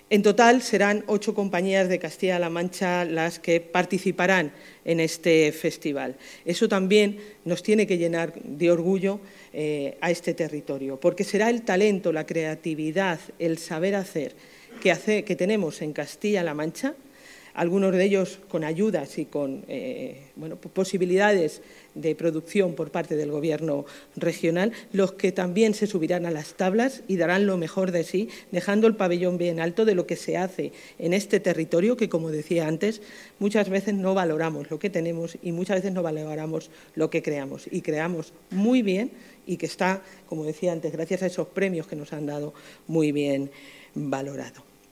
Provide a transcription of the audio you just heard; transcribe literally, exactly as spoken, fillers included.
En total serán ocho compañías de Castilla-La Mancha las que participarán en este festival. Eso también nos tiene que llenar de orgullo eh, a este territorio, porque será el talento, la creatividad, el saber hacer que, hace, que tenemos en Castilla-La Mancha, algunos de ellos con ayudas y con eh, bueno, posibilidades de producción por parte del Gobierno regional, los que también se subirán a las tablas y darán lo mejor de sí, dejando el pabellón bien alto de lo que se hace en este territorio que, como decía antes, muchas veces no valoramos lo que tenemos y muchas veces no valoramos lo que creamos. Y creamos muy bien y que está, como decía antes, gracias a esos premios que nos han dado, muy bien valorado.